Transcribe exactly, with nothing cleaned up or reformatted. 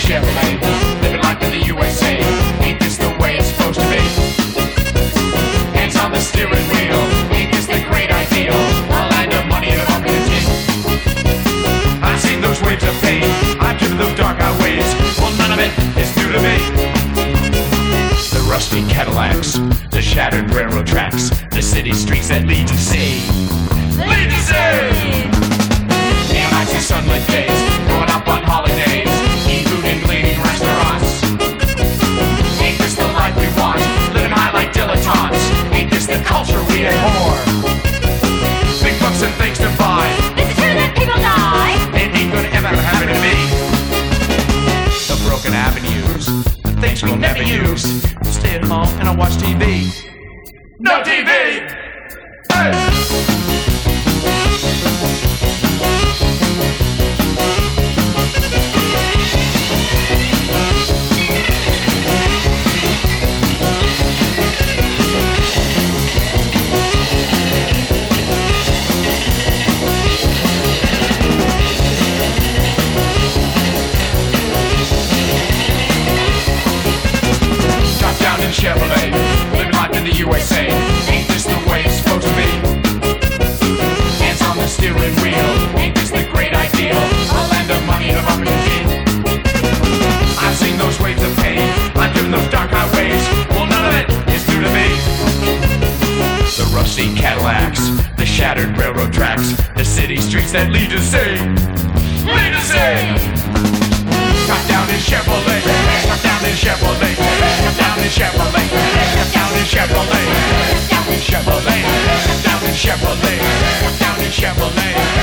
Chevrolet, living life in the U S A. Ain't this the way it's supposed to be? Hands on the steering wheel, ain't this the great ideal? A land of money and opportunity. I've seen those waves of pain, I've driven those dark highways. Well, none of it is new to me. The rusty Cadillacs, the shattered railroad tracks, the city streets that lead to sea. Lead to sea! Neon nights and sunlit days, growing up on holidays, eating food in gleaming restaurants. Ain't this the life we want, living high like dilettantes? Ain't this the culture we abhor? Big bucks and things to buy, Is it true that people die? it ain't gonna ever happen to me. The broken avenues, the things we'll never use. Stay at home and I'll watch T V. No T V! Hey! Chevrolet, living life in the U S A. Ain't this the way it's supposed to be? Hands on the steering wheel, ain't this the great ideal? A land of money and of opportunity. I've seen those waves of pain, I've driven those dark highways. Well, none of it is new to me. The rusty Cadillacs, the shattered railroad tracks, the city streets that lead to sea. Lead to sea! Top down in Chevrolet, top down in Chevrolet, top down in Chevrolet, top down in Chevrolet, top down in Chevrolet, top down in Chevrolet, top down in Chevrolet.